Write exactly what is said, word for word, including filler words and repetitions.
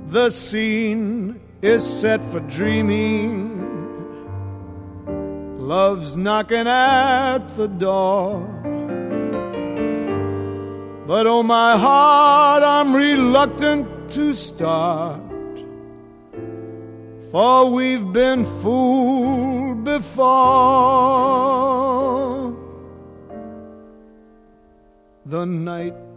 The scene is set for dreaming. Love's knocking at the door. But oh my heart, I'm reluctant to start, for we've been fooled before. The night